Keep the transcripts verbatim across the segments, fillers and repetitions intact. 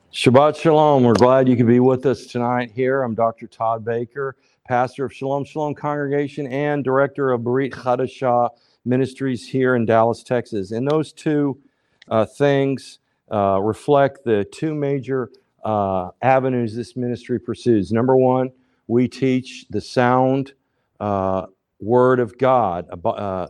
Shabbat Shalom. We're glad you could be with us tonight here. I'm Doctor Todd Baker, pastor of Shalom Shalom Congregation and director of Berit Chadashah Ministries here in Dallas, Texas. And those two uh, things uh, reflect the two major uh, avenues this ministry pursues. Number one, we teach the sound uh, Word of God. Uh,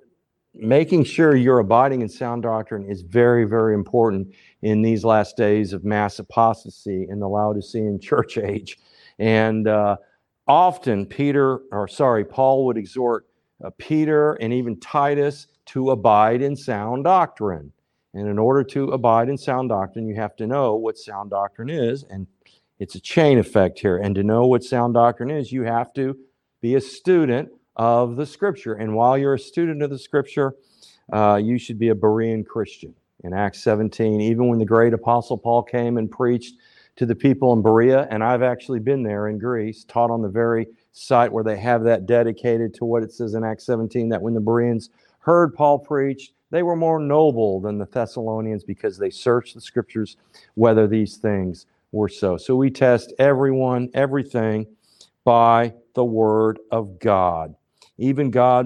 making sure you're abiding in sound doctrine is very, very important in these last days of mass apostasy in the Laodicean church age. And uh, often Peter, or sorry, Paul would exhort uh, Peter and even Titus to abide in sound doctrine. And in order to abide in sound doctrine, you have to know what sound doctrine is. And it's a chain effect here. And to know what sound doctrine is, you have to be a student of the Scripture. And while you're a student of the Scripture, uh, you should be a Berean Christian. In Acts seventeen, even when the great Apostle Paul came and preached to the people in Berea, and I've actually been there in Greece, taught on the very site where they have that dedicated to what it says in Acts seventeen, that when the Bereans heard Paul preach, they were more noble than the Thessalonians because they searched the Scriptures whether these things were so. So we test everyone, everything by the Word of God. Even God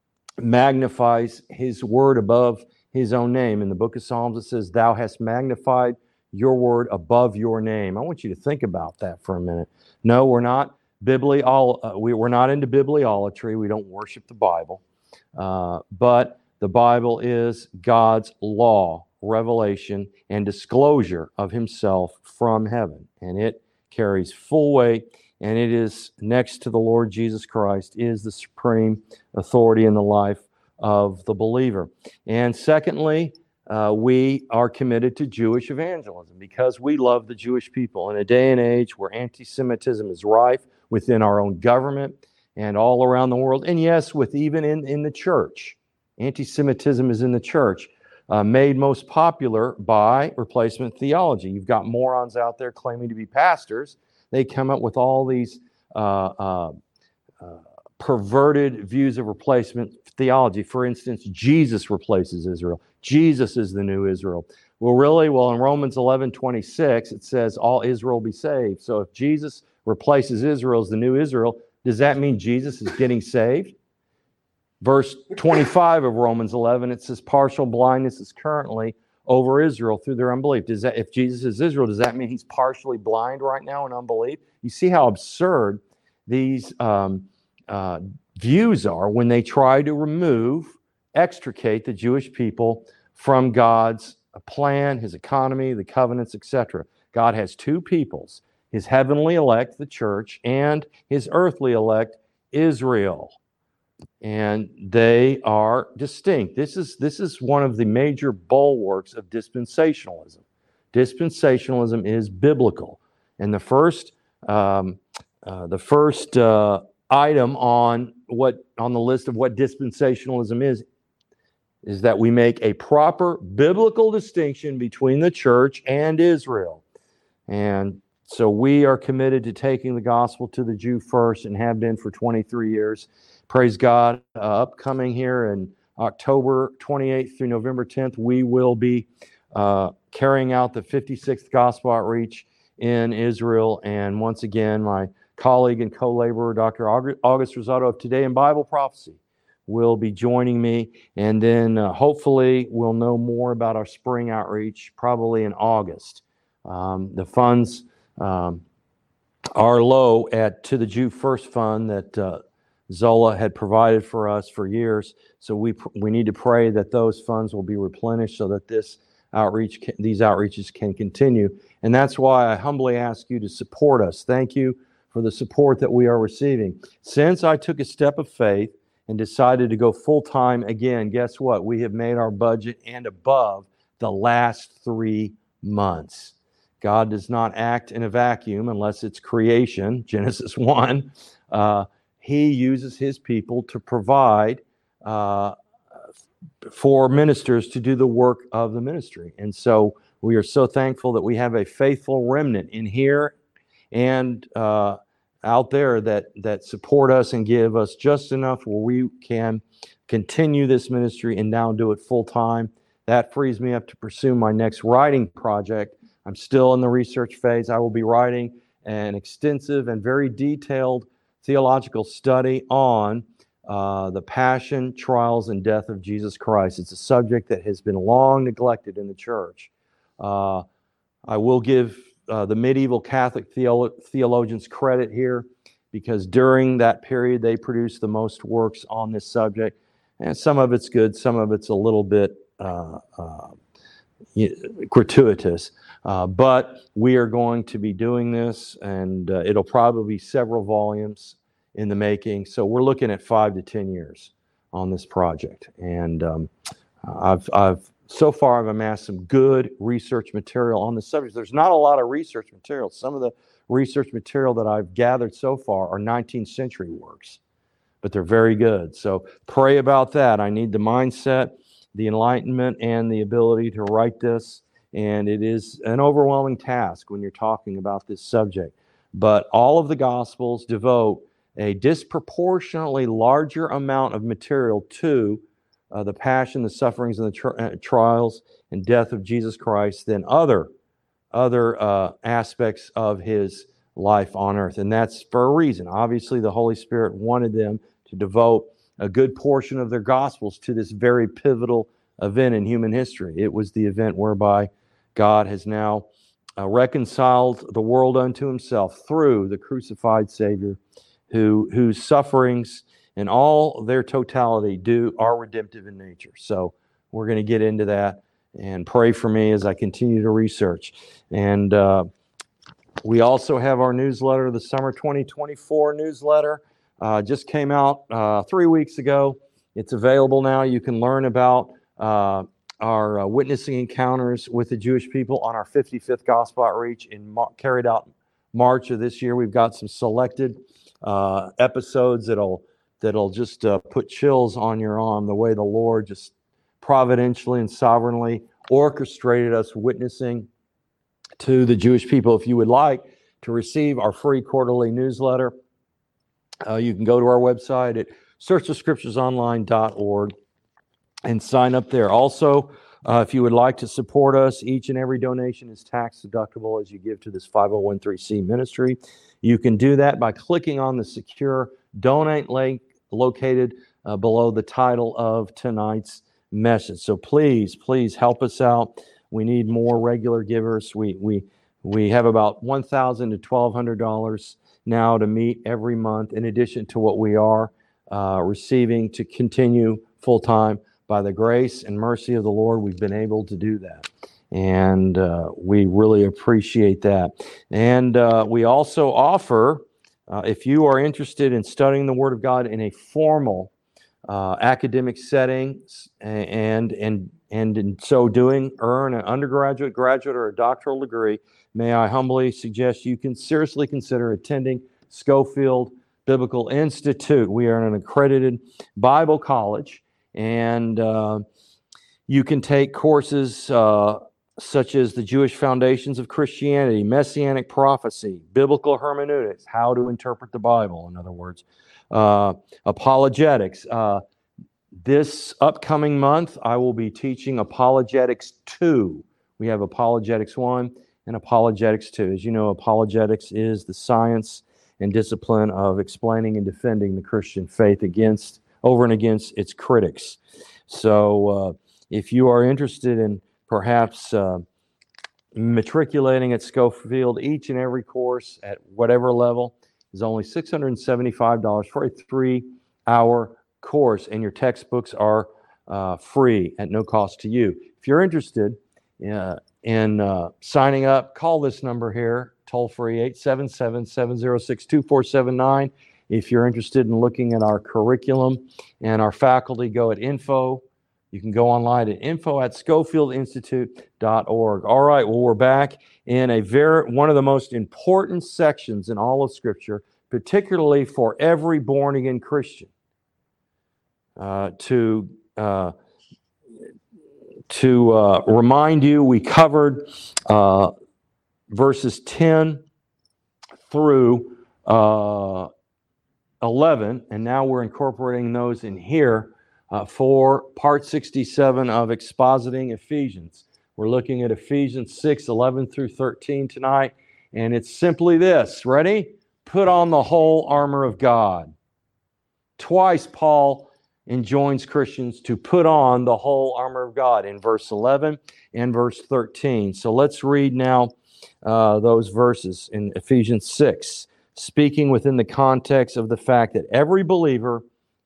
magnifies His Word above His own name. In the book of Psalms, it says, "Thou hast magnified your word above your name." I want you to think about that for a minute. No, we're not bibli- uh, we, we're not into bibliolatry. We don't worship the Bible. Uh, but the Bible is God's law, revelation, and disclosure of Himself from heaven. And it carries full weight, and it is, next to the Lord Jesus Christ, is the supreme authority in the life of the believer. And secondly, uh, we are committed to Jewish evangelism because we love the Jewish people. In a day and age where anti-Semitism is rife within our own government and all around the world, and yes, with even in, in the church, anti-Semitism is in the church, uh, made most popular by replacement theology. You've got morons out there claiming to be pastors. They come up with all these uh, uh, uh, perverted views of replacement theology. For instance, Jesus replaces Israel. Jesus is the new Israel. Well, really? Well, in Romans eleven twenty-six, it says all Israel be saved. So if Jesus replaces Israel as the new Israel, does that mean Jesus is getting saved? Verse twenty-five of Romans eleven, it says partial blindness is currently over Israel through their unbelief. Does that, if Jesus is Israel, does that mean He's partially blind right now in unbelief? You see how absurd these um, uh, views are when they try to remove, extricate the Jewish people from God's plan, His economy, the covenants, et cetera. God has two peoples, His heavenly elect, the church, and His earthly elect, Israel. And they are distinct. This is, this is one of the major bulwarks of dispensationalism. Dispensationalism is biblical. And the first, um, uh, the first uh, item on what on the list of what dispensationalism is, is that we make a proper biblical distinction between the church and Israel. And so we are committed to taking the gospel to the Jew first and have been for twenty-three years. Praise God. Uh, upcoming here in October twenty-eighth through November tenth, we will be uh, carrying out the fifty-sixth Gospel Outreach in Israel. And once again, my colleague and co-laborer, Doctor August Rosado of Today in Bible Prophecy, will be joining me. And then uh, hopefully we'll know more about our spring outreach probably in August. Um, the funds um, are low at To the Jew First Fund that uh, Zola had provided for us for years. So we we need to pray that those funds will be replenished so that this outreach, can, these outreaches can continue. And that's why I humbly ask you to support us. Thank you for the support that we are receiving. Since I took a step of faith and decided to go full-time again, guess what? We have made our budget and above the last three months. God does not act in a vacuum unless it's creation, Genesis one. Uh, he uses His people to provide uh, for ministers to do the work of the ministry. And so we are so thankful that we have a faithful remnant in here and uh, out there that, that support us and give us just enough where we can continue this ministry and now do it full time. That frees me up to pursue my next writing project. I'm still in the research phase. I will be writing an extensive and very detailed theological study on uh, the passion, trials, and death of Jesus Christ. It's a subject that has been long neglected in the church. Uh, I will give uh, the medieval Catholic theolo- theologians credit here, because during that period they produced the most works on this subject. And some of it's good, some of it's a little bit uh, uh, gratuitous. Uh, but we are going to be doing this, and uh, it'll probably be several volumes in the making. So we're looking at five to ten years on this project. And um, I've, I've so far I've amassed some good research material on the subject. There's not a lot of research material. Some of the research material that I've gathered so far are nineteenth century works, but they're very good. So pray about that. I need the mindset, the enlightenment, and the ability to write this. And it is an overwhelming task when you're talking about this subject. But all of the Gospels devote a disproportionately larger amount of material to uh, the passion, the sufferings, and the tri- uh, trials and death of Jesus Christ than other, other uh, aspects of his life on earth. And that's for a reason. Obviously, the Holy Spirit wanted them to devote a good portion of their Gospels to this very pivotal event in human history. It was the event whereby God has now uh, reconciled the world unto himself through the crucified Savior, who whose sufferings in all their totality do are redemptive in nature. So we're going to get into that, and pray for me as I continue to research. And uh, we also have our newsletter, the Summer twenty twenty-four newsletter. Uh, just came out uh, three weeks ago. It's available now. You can learn about uh, our uh, witnessing encounters with the Jewish people on our fifty-fifth Gospel Outreach in Mar- carried out March of this year. We've got some selected uh, episodes that'll that'll just uh, put chills on your arm, the way the Lord just providentially and sovereignly orchestrated us witnessing to the Jewish people. If you would like to receive our free quarterly newsletter, uh, you can go to our website at search the scriptures online dot org and sign up there. Also, uh, if you would like to support us, each and every donation is tax deductible as you give to this five oh one c ministry. You can do that by clicking on the secure donate link located uh, below the title of tonight's message. So please, please help us out. We need more regular givers. We we we have about one thousand to twelve hundred dollars now to meet every month, in addition to what we are uh, receiving to continue full time. By the grace and mercy of the Lord, we've been able to do that, and uh, we really appreciate that. And uh, we also offer, uh, if you are interested in studying the Word of God in a formal uh, academic setting, and and and in so doing earn an undergraduate, graduate, or a doctoral degree, may I humbly suggest you can seriously consider attending Schofield Biblical Institute. We are an accredited Bible college, and uh, you can take courses uh, such as the Jewish Foundations of Christianity, Messianic Prophecy, Biblical Hermeneutics, how to interpret the Bible, in other words, uh, apologetics. Uh, this upcoming month, I will be teaching Apologetics two. We have Apologetics one and Apologetics two. As you know, apologetics is the science and discipline of explaining and defending the Christian faith against, over and against its critics. So uh, if you are interested in perhaps uh, matriculating at Schofield, each and every course at whatever level is only six hundred seventy-five dollars for a three-hour course, and your textbooks are uh, free at no cost to you. If you're interested uh, in uh, signing up, call this number here, toll-free, eight seven seven, seven oh six, two four seven nine. If you're interested in looking at our curriculum and our faculty, go at info. You can go online at info at schofield institute dot org. All right, well, we're back in a very one of the most important sections in all of Scripture, particularly for every born-again Christian. Uh, to uh, to uh, remind you, we covered uh, verses ten through uh, eleven, and now we're incorporating those in here uh, for part sixty-seven of Expositing Ephesians. We're looking at Ephesians six, eleven through thirteen tonight, and it's simply this. Ready? Put on the whole armor of God. Twice Paul enjoins Christians to put on the whole armor of God in verse eleven and verse thirteen. So let's read now uh, those verses in Ephesians six, speaking within the context of the fact that every believer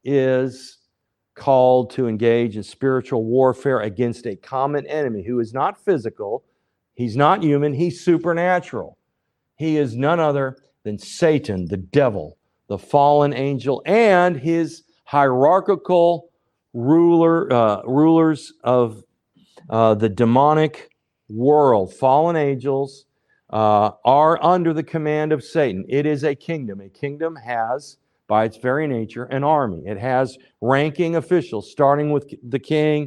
is called to engage in spiritual warfare against a common enemy who is not physical, he's not human, he's supernatural. He is none other than Satan, the devil, the fallen angel, and his hierarchical ruler, uh, rulers of uh, the demonic world. Fallen angels uh, are under the command of Satan. It is a kingdom. A kingdom has, by its very nature, an army. It has ranking officials, starting with the king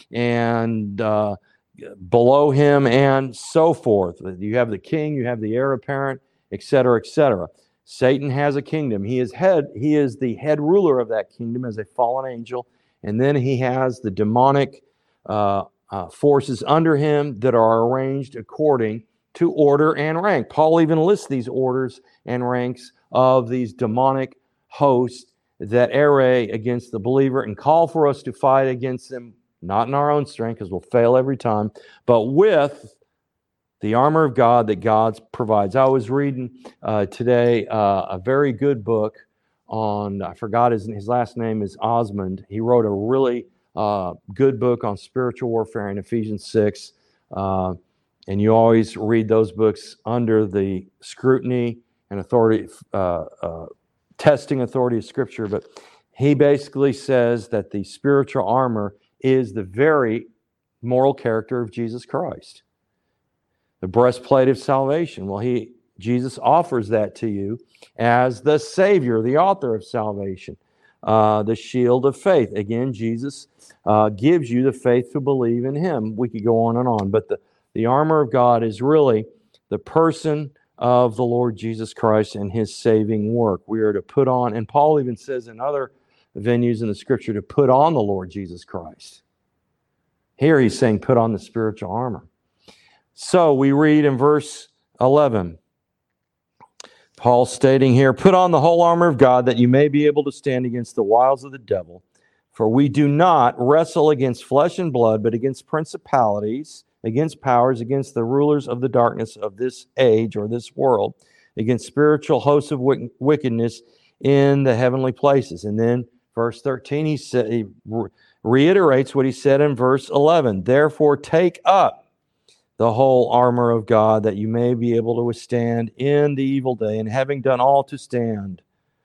and uh, below him and so forth. You have the king, you have the heir apparent, et cetera, et cetera. Satan has a kingdom. He is head. He is the head ruler of that kingdom as a fallen angel, and then he has the demonic uh, uh, forces under him that are arranged according to order and rank. Paul even lists these orders and ranks of these demonic hosts that array against the believer and call for us to fight against them, not in our own strength, because we'll fail every time, but with the armor of God that God provides. I was reading uh, today uh, a very good book on, I forgot his, his last name is Osmond. He wrote a really uh, good book on spiritual warfare in Ephesians six. Uh, and you always read those books under the scrutiny and authority, uh, uh, testing authority of Scripture. But he basically says that the spiritual armor is the very moral character of Jesus Christ. The breastplate of salvation. Well, he Jesus offers that to you as the Savior, the author of salvation. Uh, the shield of faith. Again, Jesus uh, gives you the faith to believe in him. We could go on and on, but the, the armor of God is really the person of the Lord Jesus Christ and his saving work. We are to put on, and Paul even says in other venues in the Scripture, to put on the Lord Jesus Christ. Here he's saying put on the spiritual armor. So we read in verse eleven, Paul stating here, put on the whole armor of God that you may be able to stand against the wiles of the devil. For we do not wrestle against flesh and blood, but against principalities, against powers, against the rulers of the darkness of this age or this world, against spiritual hosts of wickedness in the heavenly places. And then verse thirteen, he, sa- he re- reiterates what he said in verse eleven. Therefore take up the whole armor of God, that you may be able to withstand in the evil day, and having done all to stand.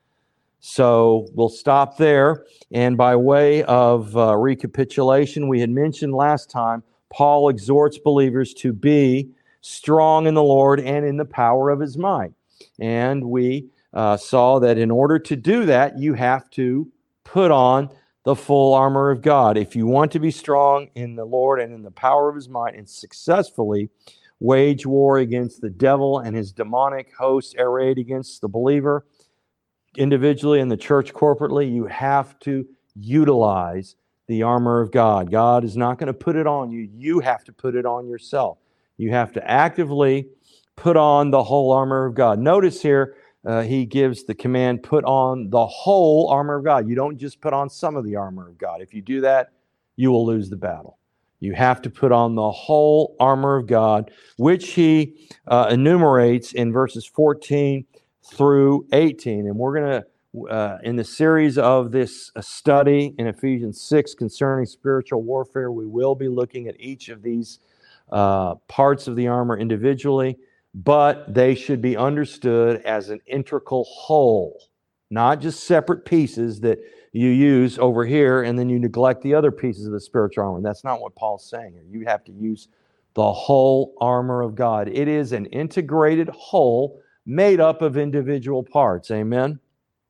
So we'll stop there. And by way of uh, recapitulation, we had mentioned last time, Paul exhorts believers to be strong in the Lord and in the power of his might. And we uh, saw that in order to do that, you have to put on the full armor of God. If you want to be strong in the Lord and in the power of his might and successfully wage war against the devil and his demonic hosts arrayed against the believer individually and the church corporately, you have to utilize the armor of God. God is not going to put it on you. You have to put it on yourself. You have to actively put on the whole armor of God. Notice here, Uh, he gives the command, put on the whole armor of God. You don't just put on some of the armor of God. If you do that, you will lose the battle. You have to put on the whole armor of God, which he uh, enumerates in verses fourteen through eighteen. And we're going to, uh, in the series of this uh, study in Ephesians six concerning spiritual warfare, we will be looking at each of these uh, parts of the armor individually. But they should be understood as an integral whole, not just separate pieces that you use over here and then you neglect the other pieces of the spiritual armor. That's not what Paul's saying here. You have to use the whole armor of God. It is an integrated whole made up of individual parts. Amen?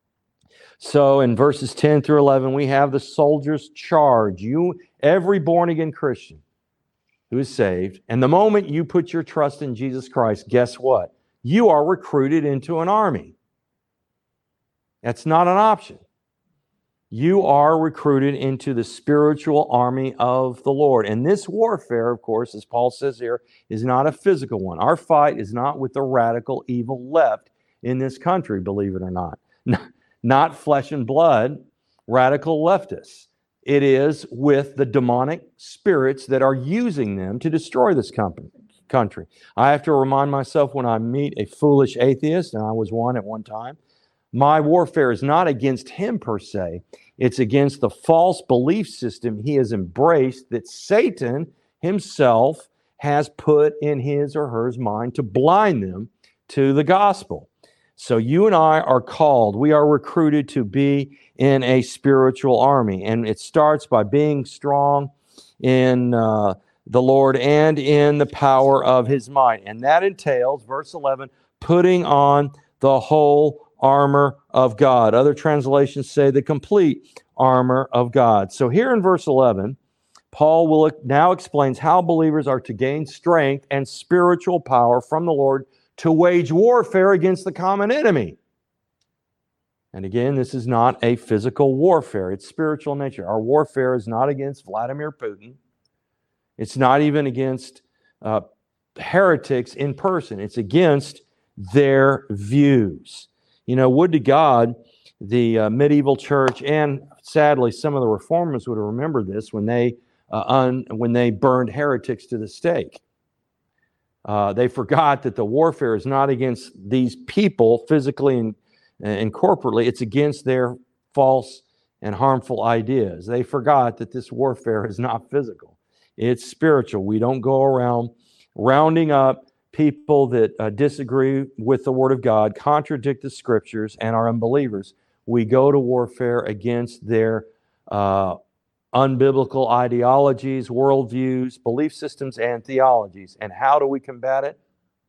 So in verses ten through eleven, we have the soldier's charge. You, every born-again Christian who is saved, and the moment you put your trust in Jesus Christ, guess what? You are recruited into an army. That's not an option. You are recruited into the spiritual army of the Lord. And this warfare, of course, as Paul says here, is not a physical one. Our fight is not with the radical evil left in this country, believe it or not. Not flesh and blood, radical leftists. It is with the demonic spirits that are using them to destroy this company, country. I have to remind myself when I meet a foolish atheist, and I was one at one time, my warfare is not against him per se. It's against the false belief system he has embraced that Satan himself has put in his or her mind to blind them to the gospel. So you and I are called, we are recruited to be in a spiritual army. And it starts by being strong in uh, the Lord and in the power of his might. And that entails, verse eleven, putting on the whole armor of God. Other translations say the complete armor of God. So here in verse eleven, Paul will now explains how believers are to gain strength and spiritual power from the Lord to wage warfare against the common enemy. And again, this is not a physical warfare. It's spiritual nature. Our warfare is not against Vladimir Putin. It's not even against uh, heretics in person. It's against their views. You know, would to God the uh, medieval church, and sadly some of the reformers would have remembered this when they uh, un, when they burned heretics to the stake. Uh, they forgot that the warfare is not against these people physically and, and corporately. It's against their false and harmful ideas. They forgot that this warfare is not physical. It's spiritual. We don't go around rounding up people that uh, disagree with the Word of God, contradict the Scriptures, and are unbelievers. We go to warfare against their uh, unbiblical ideologies, worldviews, belief systems, and theologies. And how do we combat it?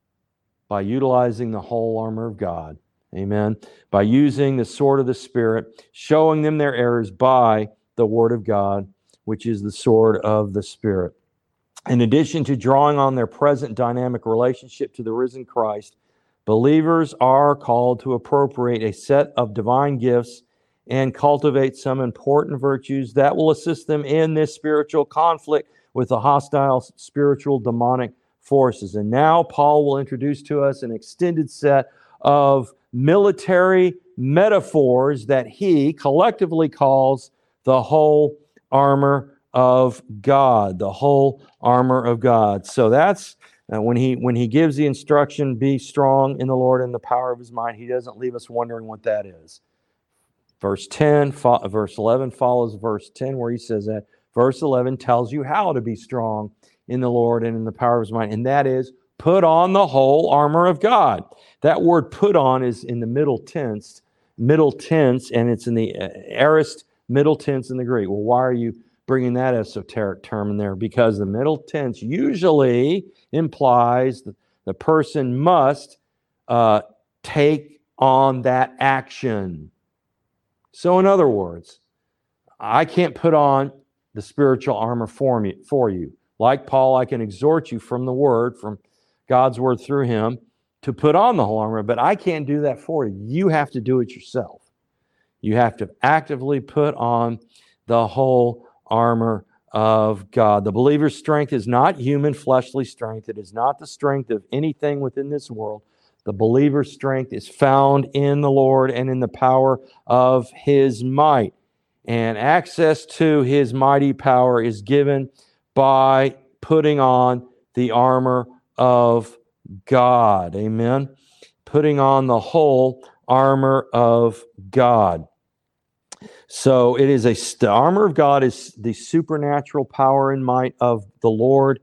By utilizing the whole armor of God. Amen. By using the sword of the Spirit, showing them their errors by the Word of God, which is the sword of the Spirit. In addition to drawing on their present dynamic relationship to the risen Christ, believers are called to appropriate a set of divine gifts and cultivate some important virtues that will assist them in this spiritual conflict with the hostile spiritual demonic forces. And now Paul will introduce to us an extended set of military metaphors that he collectively calls the whole armor of God, the whole armor of God. So that's uh, when he when he gives the instruction, be strong in the Lord and the power of his might, he doesn't leave us wondering what that is. Verse ten, fo- verse eleven follows verse ten where he says that. Verse eleven tells you how to be strong in the Lord and in the power of his might, and that is put on the whole armor of God. That word put on is in the middle tense, middle tense, and it's in the aorist middle tense in the Greek. Well, why are you bringing that esoteric term in there? Because the middle tense usually implies that the person must uh, take on that action. So in other words, I can't put on the spiritual armor for me, for you. Like Paul, I can exhort you from the Word, from God's Word through him, to put on the whole armor, but I can't do that for you. You have to do it yourself. You have to actively put on the whole armor of God. The believer's strength is not human fleshly strength. It is not the strength of anything within this world. The believer's strength is found in the Lord and in the power of his might. And access to his mighty power is given by putting on the armor of God. Amen. Putting on the whole armor of God. So it is a the armor of God is the supernatural power and might of the Lord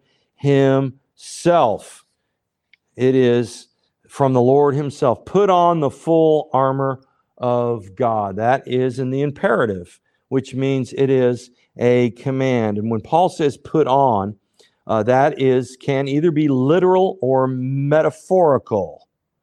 himself. It is from the Lord himself. Put on the full armor of God. That is in the imperative, which means it is a command. And when Paul says put on, uh, that is can either be literal or metaphorical.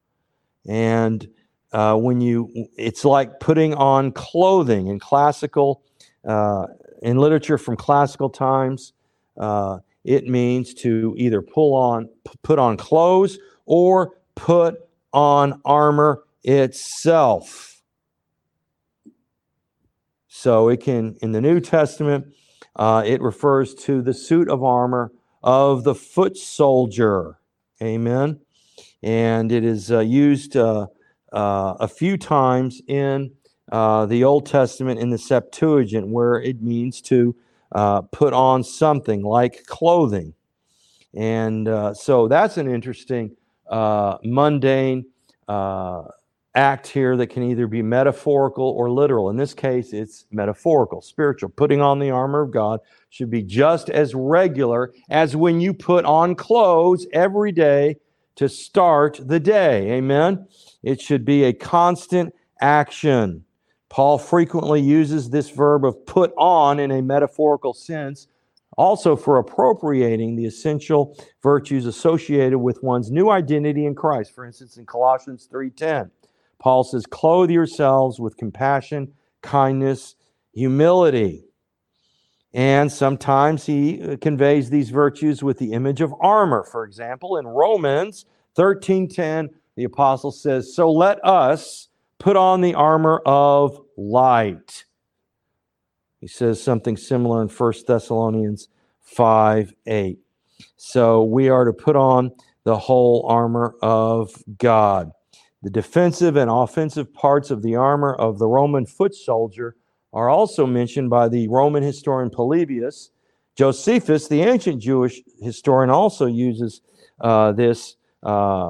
And uh, when you, it's like putting on clothing in classical, uh, in literature from classical times. Uh, it means to either pull on, put on clothes or put on armor itself. So it can, in the New Testament, uh, it refers to the suit of armor of the foot soldier. Amen. And it is uh, used uh, uh, a few times in uh, the Old Testament in the Septuagint, where it means to uh, put on something like clothing. And uh, so that's an interesting, uh, mundane uh, act here that can either be metaphorical or literal. In this case, it's metaphorical, spiritual. Putting on the armor of God should be just as regular as when you put on clothes every day to start the day. Amen? It should be a constant action. Paul frequently uses this verb of put on in a metaphorical sense, also for appropriating the essential virtues associated with one's new identity in Christ. For instance, in Colossians three ten, Paul says, clothe yourselves with compassion, kindness, humility. And sometimes he conveys these virtues with the image of armor. For example, in Romans thirteen ten, the apostle says, so let us put on the armor of light. He says something similar in First Thessalonians five eight. So we are to put on the whole armor of God. The defensive and offensive parts of the armor of the Roman foot soldier are also mentioned by the Roman historian Polybius. Josephus, the ancient Jewish historian, also uses uh, this uh,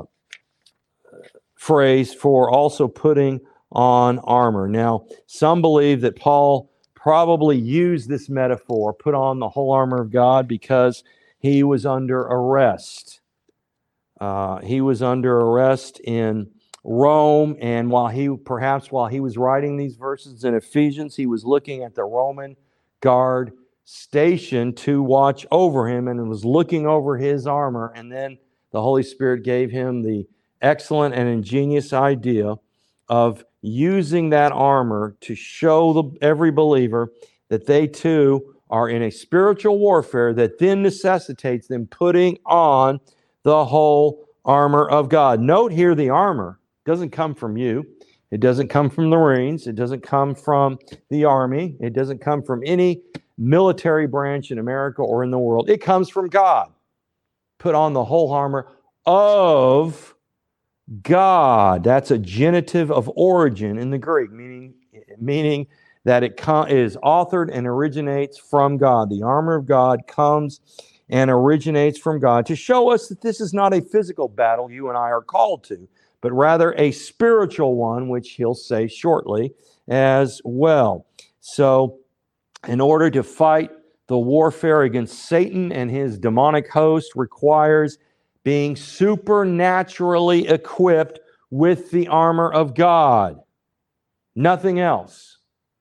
phrase for also putting on armor. Now, some believe that Paul probably used this metaphor, put on the whole armor of God, because he was under arrest. Uh, he was under arrest in Rome, and while he perhaps while he was writing these verses in Ephesians, he was looking at the Roman guard stationed to watch over him, and was looking over his armor, and then the Holy Spirit gave him the excellent and ingenious idea of using that armor to show the, every believer that they too are in a spiritual warfare that then necessitates them putting on the whole armor of God. Note here, the armor doesn't come from you. It doesn't come from the Marines. It doesn't come from the Army. It doesn't come from any military branch in America or in the world. It comes from God. Put on the whole armor of God. That's a genitive of origin in the Greek, meaning, meaning that it is authored and originates from God. The armor of God comes and originates from God to show us that this is not a physical battle you and I are called to, but rather a spiritual one, which he'll say shortly as well. So, in order to fight the warfare against Satan and his demonic host requires being supernaturally equipped with the armor of God. Nothing else.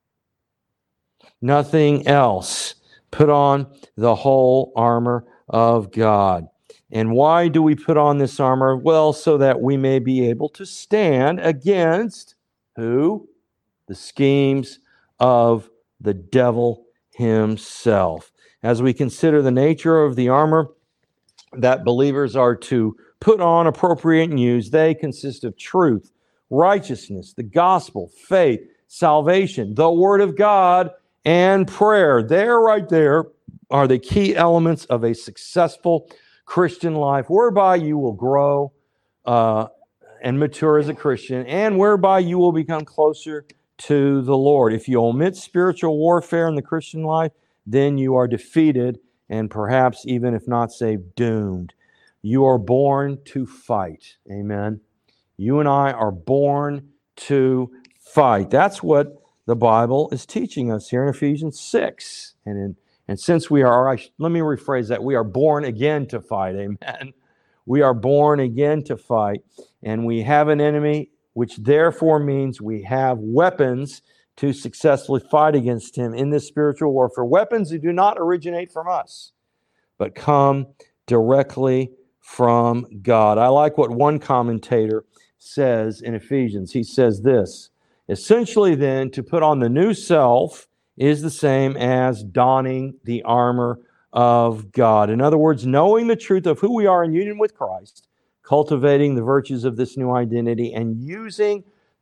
Nothing else. Put on the whole armor of God. And why do we put on this armor? Well, so that we may be able to stand against who? The schemes of the devil himself. As we consider the nature of the armor that believers are to put on, appropriate, and use, they consist of truth, righteousness, the gospel, faith, salvation, the word of God, and prayer. There, right there, are the key elements of a successful Christian life, whereby you will grow uh, and mature as a Christian, and whereby you will become closer to the Lord. If you omit spiritual warfare in the Christian life, then you are defeated, and perhaps even if not saved, doomed. You are born to fight. Amen. You and I are born to fight. That's what the Bible is teaching us here in Ephesians six. And in, and since we are, I, let me rephrase that, we are born again to fight. Amen. We are born again to fight, and we have an enemy, which therefore means we have weapons to successfully fight against him in this spiritual warfare. Weapons that do not originate from us, but come directly from God. I like what one commentator says in Ephesians. He says this: essentially then, to put on the new self is the same as donning the armor of God. In other words, knowing the truth of who we are in union with Christ, cultivating the virtues of this new identity, and using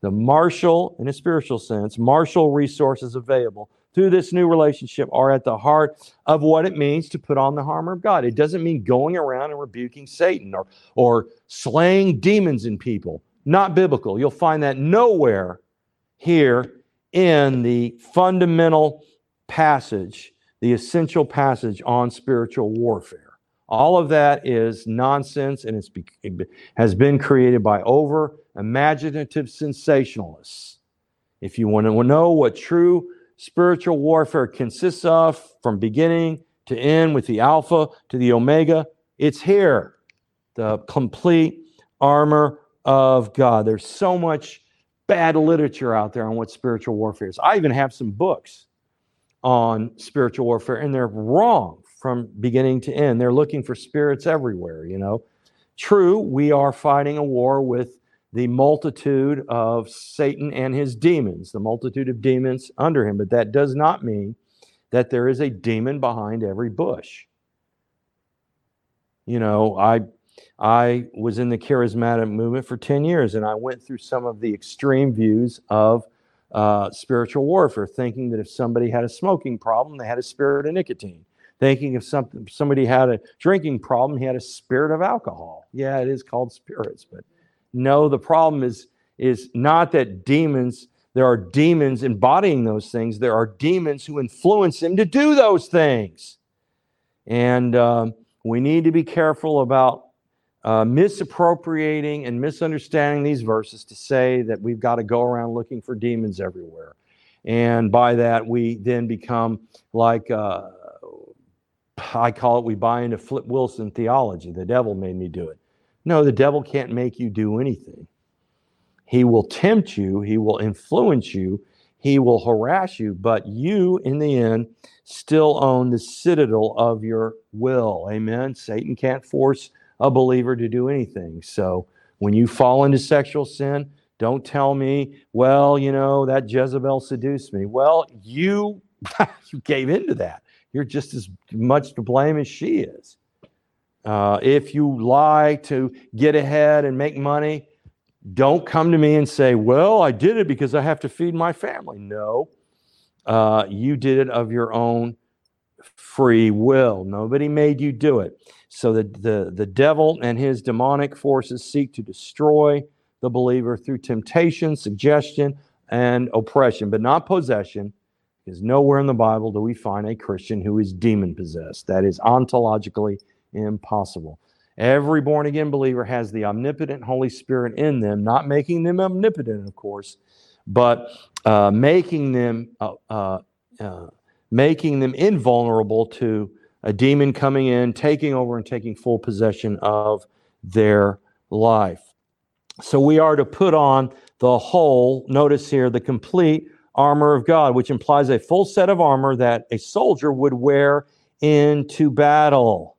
the martial, in a spiritual sense, martial resources available through this new relationship are at the heart of what it means to put on the armor of God. It doesn't mean going around and rebuking Satan or, or slaying demons in people. Not biblical. You'll find that nowhere here in the fundamental passage, the essential passage on spiritual warfare. All of that is nonsense, and it's be, it has been created by over imaginative sensationalists. If you want to know what true spiritual warfare consists of from beginning to end with the Alpha to the Omega, it's here. The complete armor of God. There's so much bad literature out there on what spiritual warfare is. I even have some books on spiritual warfare, and they're wrong from beginning to end. They're looking for spirits everywhere, you know. True, we are fighting a war with the multitude of Satan and his demons, the multitude of demons under him, but that does not mean that there is a demon behind every bush. You know, I I was in the charismatic movement for ten years, and I went through some of the extreme views of uh, spiritual warfare, thinking that if somebody had a smoking problem, they had a spirit of nicotine. Thinking if something, somebody had a drinking problem, he had a spirit of alcohol. Yeah, it is called spirits, but no, the problem is, is not that demons, there are demons embodying those things. There are demons who influence them to do those things. And um, we need to be careful about uh, misappropriating and misunderstanding these verses to say that we've got to go around looking for demons everywhere. And by that, we then become like, uh, I call it, we buy into Flip Wilson theology. The devil made me do it. No, the devil can't make you do anything. He will tempt you. He will influence you. He will harass you. But you, in the end, still own the citadel of your will. Amen? Satan can't force a believer to do anything. So when you fall into sexual sin, don't tell me, well, you know, that Jezebel seduced me. Well, you, you gave into that. You're just as much to blame as she is. Uh, if you lie to get ahead and make money, don't come to me and say, well, I did it because I have to feed my family. No, uh, you did it of your own free will. Nobody made you do it. So the, the, the devil and his demonic forces seek to destroy the believer through temptation, suggestion, and oppression, but not possession, because nowhere in the Bible do we find a Christian who is demon-possessed. That is ontologically impossible. Every born-again believer has the omnipotent Holy Spirit in them, not making them omnipotent, of course, but uh, making them uh, uh, uh, making them invulnerable to a demon coming in, taking over and taking full possession of their life. So we are to put on the whole, notice here, the complete armor of God, which implies a full set of armor that a soldier would wear into battle.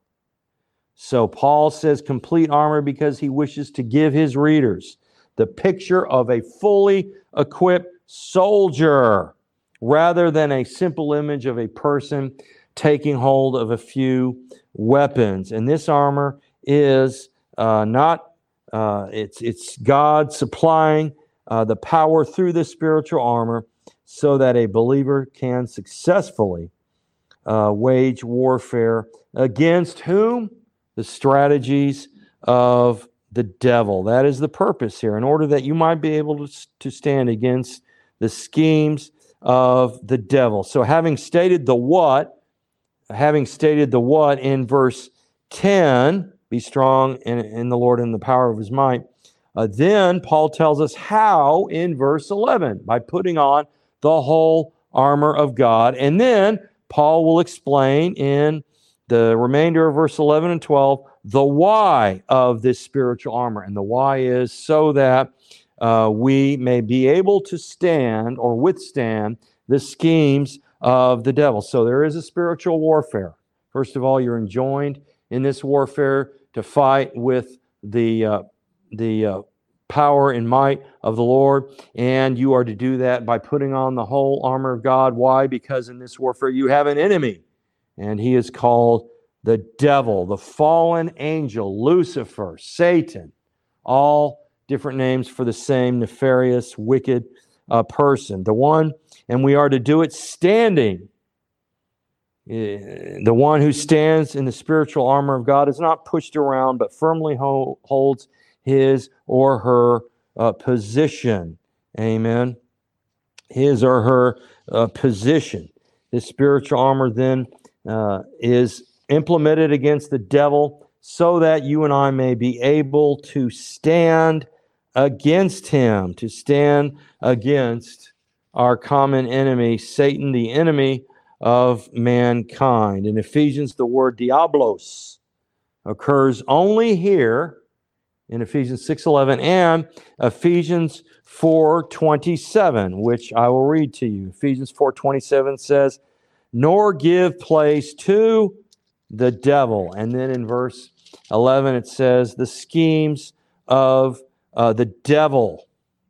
So Paul says complete armor because he wishes to give his readers the picture of a fully equipped soldier rather than a simple image of a person taking hold of a few weapons. And this armor is uh, not, uh, it's, it's God supplying uh, the power through this spiritual armor so that a believer can successfully uh, wage warfare against whom? The strategies of the devil. That is the purpose here, in order that you might be able to, to stand against the schemes of the devil. So having stated the what, having stated the what in verse ten, be strong in, in the Lord and the power of his might, uh, then Paul tells us how in verse eleven, by putting on the whole armor of God. And then Paul will explain in the remainder of verse eleven and twelve, the why of this spiritual armor. And the why is so that uh, we may be able to stand or withstand the schemes of the devil. So there is a spiritual warfare. First of all, you're enjoined in this warfare to fight with the, uh, the uh, power and might of the Lord. And you are to do that by putting on the whole armor of God. Why? Because in this warfare you have an enemy. And he is called the devil, the fallen angel, Lucifer, Satan, all different names for the same nefarious, wicked uh, person. The one, and we are to do it standing. Uh, the one who stands in the spiritual armor of God is not pushed around, but firmly ho- holds his or her uh, position. Amen. His or her uh, position. This spiritual armor then uh, is implemented against the devil so that you and I may be able to stand against him, to stand against our common enemy, Satan, the enemy of mankind. In Ephesians, the word diablos occurs only here in Ephesians six eleven and Ephesians four twenty-seven, which I will read to you. Ephesians four twenty-seven says, nor give place to the devil. And then in verse eleven it says, the schemes of uh, the devil.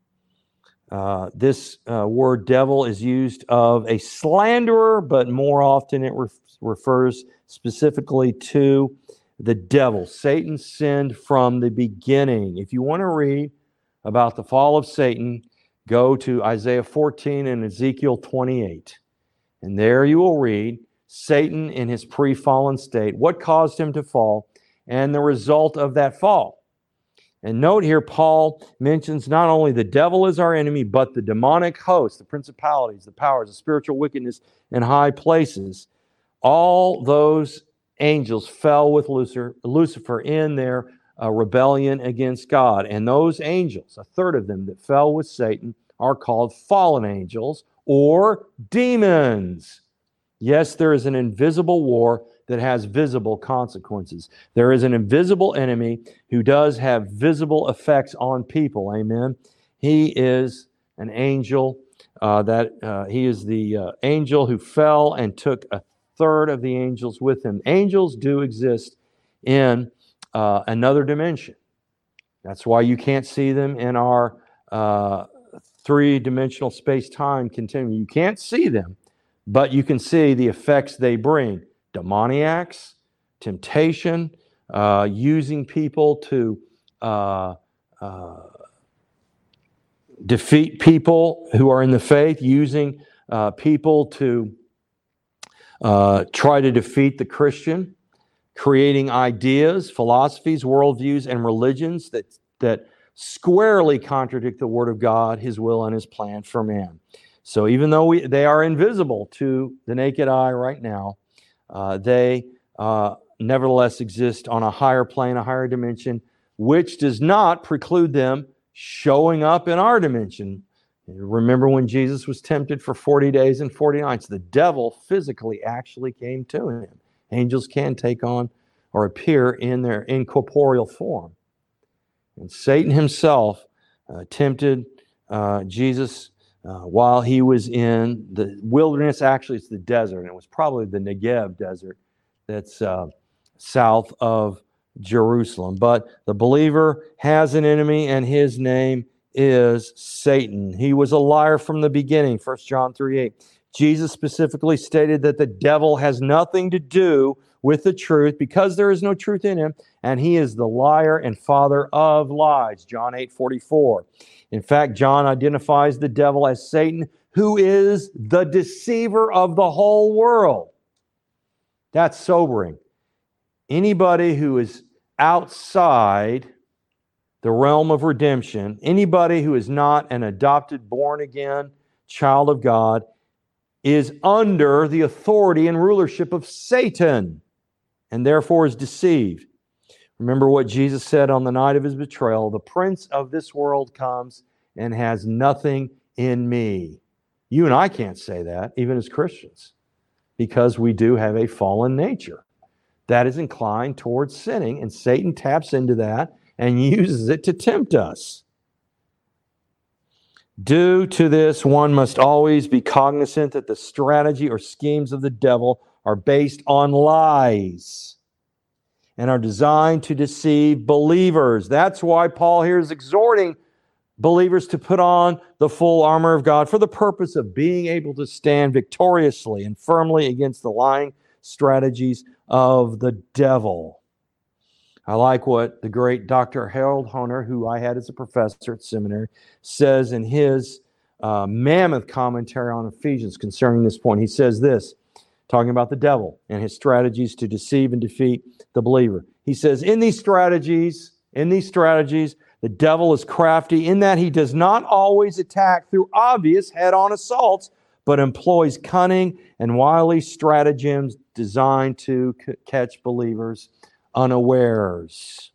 Uh, this uh, word devil is used of a slanderer, but more often it ref- refers specifically to the devil. Satan sinned from the beginning. If you want to read about the fall of Satan, go to Isaiah fourteen and Ezekiel twenty-eight. And there you will read Satan in his pre-fallen state, what caused him to fall, and the result of that fall. And note here, Paul mentions not only the devil is our enemy, but the demonic host, the principalities, the powers, the spiritual wickedness in high places. All those angels fell with Lucifer in their uh, rebellion against God. And those angels, a third of them that fell with Satan, are called fallen angels or demons. Yes, there is an invisible war that has visible consequences. There is an invisible enemy who does have visible effects on people. Amen. He is an angel uh, that uh, he is the uh, angel who fell and took a third of the angels with him. Angels do exist in uh, another dimension. That's why you can't see them in our uh, three-dimensional space-time continuum. You can't see them, but you can see the effects they bring. Demoniacs, temptation, uh, using people to uh, uh, defeat people who are in the faith, using uh, people to uh, try to defeat the Christian, creating ideas, philosophies, worldviews, and religions that, that squarely contradict the Word of God, His will, and His plan for man. So even though we, they are invisible to the naked eye right now, uh, they uh, nevertheless exist on a higher plane, a higher dimension, which does not preclude them showing up in our dimension. Remember when Jesus was tempted for forty days and forty nights, the devil physically actually came to him. Angels can take on or appear in their incorporeal form. And Satan himself uh, tempted uh, Jesus Uh, while he was in the wilderness. Actually, it's the desert, and it was probably the Negev desert that's uh, south of Jerusalem. But the believer has an enemy, and his name is Satan. He was a liar from the beginning, First John three eight. Jesus specifically stated that the devil has nothing to do with the truth because there is no truth in him, and he is the liar and father of lies, John eight forty-four. In fact, John identifies the devil as Satan, who is the deceiver of the whole world. That's sobering. Anybody who is outside the realm of redemption, anybody who is not an adopted, born-again child of God, is under the authority and rulership of Satan, and therefore is deceived. Remember what Jesus said on the night of his betrayal, the prince of this world comes and has nothing in me. You and I can't say that, even as Christians, because we do have a fallen nature that is inclined towards sinning, and Satan taps into that and uses it to tempt us. Due to this, one must always be cognizant that the strategy or schemes of the devil are based on lies and are designed to deceive believers. That's why Paul here is exhorting believers to put on the full armor of God for the purpose of being able to stand victoriously and firmly against the lying strategies of the devil. I like what the great Doctor Harold Hoehner, who I had as a professor at seminary, says in his uh, mammoth commentary on Ephesians concerning this point. He says this, talking about the devil and his strategies to deceive and defeat the believer. He says, in these strategies, in these strategies, the devil is crafty in that he does not always attack through obvious head-on assaults, but employs cunning and wily stratagems designed to c- catch believers unawares.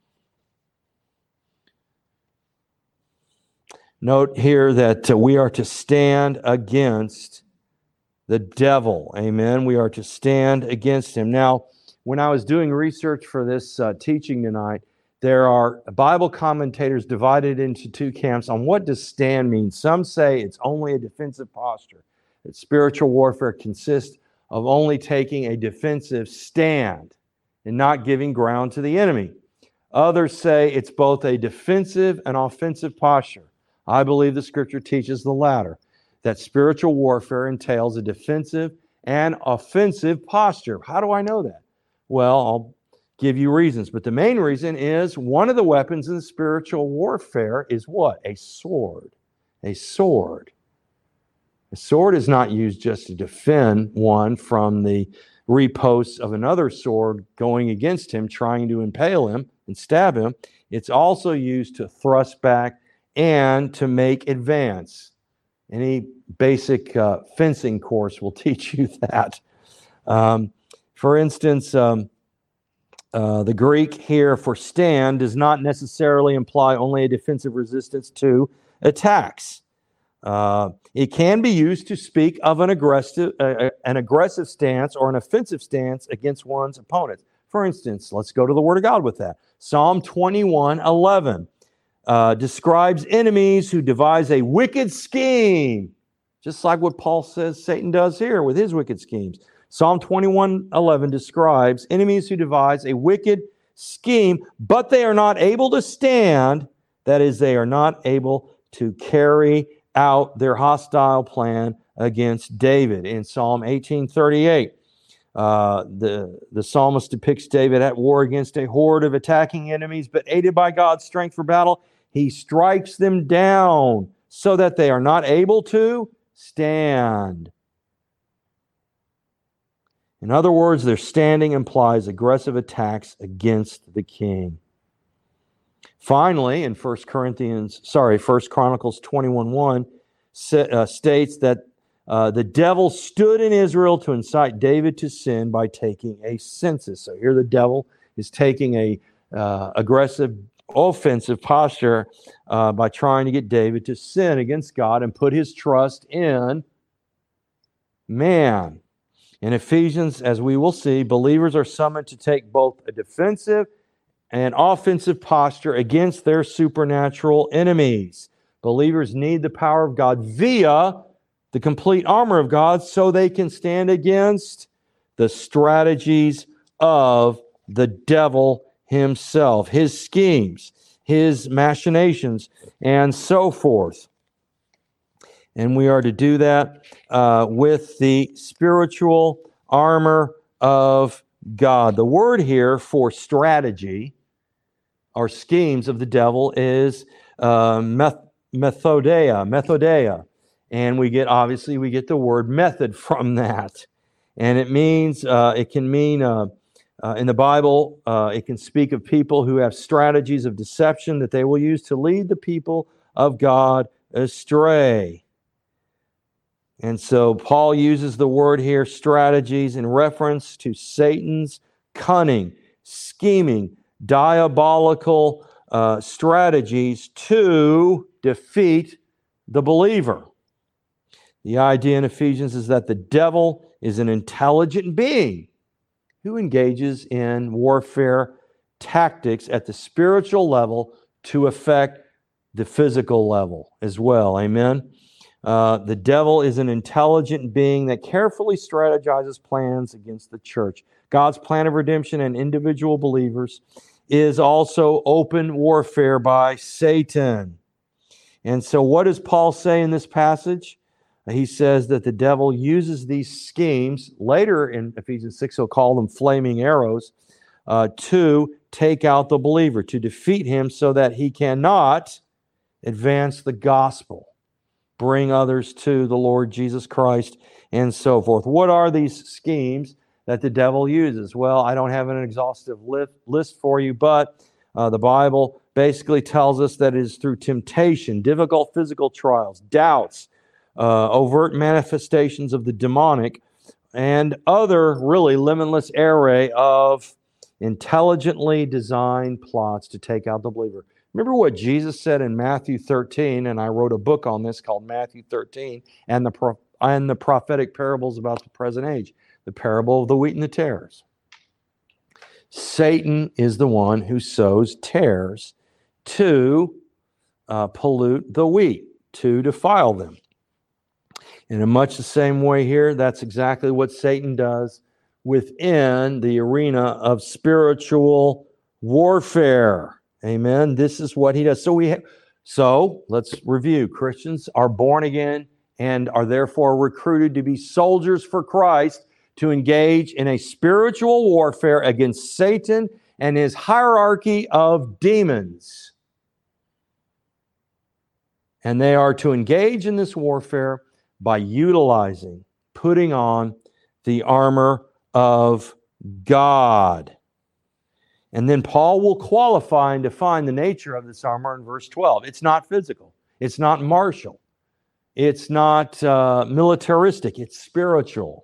Note here that uh, we are to stand against the devil. Amen. We are to stand against him. Now, when I was doing research for this uh, teaching tonight, there are Bible commentators divided into two camps on what does stand mean. Some say it's only a defensive posture, that spiritual warfare consists of only taking a defensive stand and not giving ground to the enemy. Others say it's both a defensive and offensive posture. I believe the Scripture teaches the latter, that spiritual warfare entails a defensive and offensive posture. How do I know that? Well, I'll give you reasons, but the main reason is one of the weapons in spiritual warfare is what? A sword. A sword. A sword is not used just to defend one from the reposts of another sword going against him, trying to impale him and stab him. It's also used to thrust back and to make advance. Any basic uh, fencing course will teach you that. Um, for instance, um, uh, the Greek here for stand does not necessarily imply only a defensive resistance to attacks. Uh, it can be used to speak of an aggressive, uh, an aggressive stance or an offensive stance against one's opponent. For instance, let's go to the Word of God with that. Psalm twenty-one eleven uh, describes enemies who devise a wicked scheme, just like what Paul says Satan does here with his wicked schemes. Psalm twenty-one eleven describes enemies who devise a wicked scheme, but they are not able to stand. That is, they are not able to carry out their hostile plan against David. In Psalm eighteen thirty-eight, uh, the, the psalmist depicts David at war against a horde of attacking enemies, but aided by God's strength for battle, he strikes them down so that they are not able to stand. In other words, their standing implies aggressive attacks against the king. Finally, in First Corinthians, sorry, First Chronicles twenty-one one uh, states that uh, the devil stood in Israel to incite David to sin by taking a census. So here the devil is taking a uh, aggressive, offensive posture uh, by trying to get David to sin against God and put his trust in man. In Ephesians, as we will see, believers are summoned to take both a defensive and offensive posture against their supernatural enemies. Believers need the power of God via the complete armor of God so they can stand against the strategies of the devil himself, his schemes, his machinations, and so forth. And we are to do that uh, with the spiritual armor of God. The word here for strategy or schemes of the devil is uh, meth- methodeia, methodeia. And we get, obviously, we get the word method from that. And it means, uh, it can mean, uh, uh, in the Bible, uh, it can speak of people who have strategies of deception that they will use to lead the people of God astray. And so Paul uses the word here, strategies, in reference to Satan's cunning, scheming, diabolical uh, strategies to defeat the believer. The idea in Ephesians is that the devil is an intelligent being who engages in warfare tactics at the spiritual level to affect the physical level as well. Amen? Uh, the devil is an intelligent being that carefully strategizes plans against the church. God's plan of redemption and individual believers is also open warfare by Satan. And so what does Paul say in this passage? He says that the devil uses these schemes. Later in Ephesians six, he'll call them flaming arrows. uh, to take out the believer, to defeat him so that he cannot advance the gospel, bring others to the Lord Jesus Christ, and so forth. What are these schemes that the devil uses? Well, I don't have an exhaustive list for you, but uh, the Bible basically tells us that it is through temptation, difficult physical trials, doubts, uh, overt manifestations of the demonic, and other really limitless array of intelligently designed plots to take out the believer. Remember what Jesus said in Matthew thirteen, and I wrote a book on this called Matthew thirteen, and the pro- and the prophetic parables about the present age, the parable of the wheat and the tares. Satan is the one who sows tares to uh, pollute the wheat, to defile them. And in much the same way here, that's exactly what Satan does within the arena of spiritual warfare. Amen. This is what he does. So we, ha- so let's review. Christians are born again and are therefore recruited to be soldiers for Christ, to engage in a spiritual warfare against Satan and his hierarchy of demons. And they are to engage in this warfare by utilizing, putting on the armor of God. And then Paul will qualify and define the nature of this armor in verse twelve. It's not physical. It's not martial. It's not uh, militaristic. It's spiritual.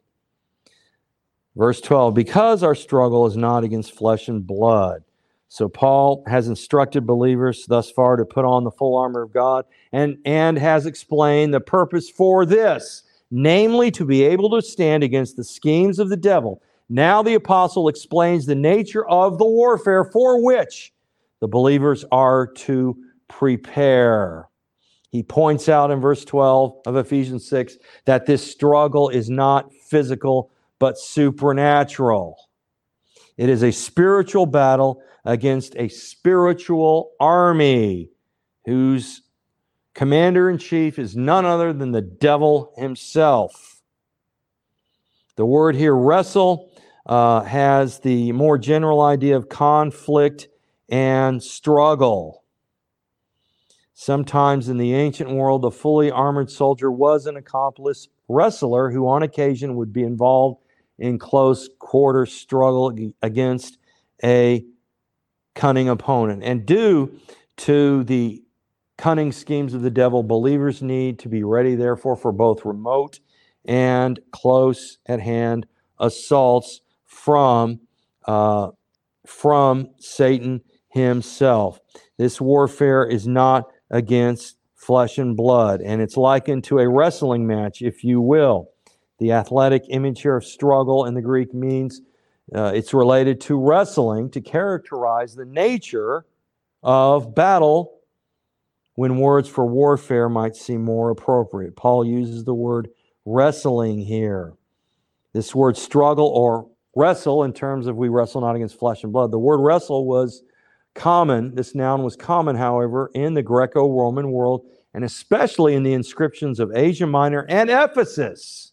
Verse twelve, because our struggle is not against flesh and blood. So Paul has instructed believers thus far to put on the full armor of God, and, and has explained the purpose for this, namely to be able to stand against the schemes of the devil. Now the apostle explains the nature of the warfare for which the believers are to prepare. He points out in verse twelve of Ephesians six that this struggle is not physical, but supernatural. It is a spiritual battle against a spiritual army whose commander-in-chief is none other than the devil himself. The word here, wrestle, uh, has the more general idea of conflict and struggle. Sometimes in the ancient world, the fully armored soldier was an accomplished wrestler who on occasion would be involved in close quarter struggle against a cunning opponent. And due to the cunning schemes of the devil, believers need to be ready, therefore, for both remote and close at hand assaults from, uh, from Satan himself. This warfare is not against flesh and blood, and it's likened to a wrestling match, if you will. The athletic image here of struggle in the Greek means uh, it's related to wrestling to characterize the nature of battle, when words for warfare might seem more appropriate. Paul uses the word wrestling here. This word struggle or wrestle, in terms of we wrestle not against flesh and blood, the word wrestle was common. This noun was common, however, in the Greco-Roman world, and especially in the inscriptions of Asia Minor and Ephesus.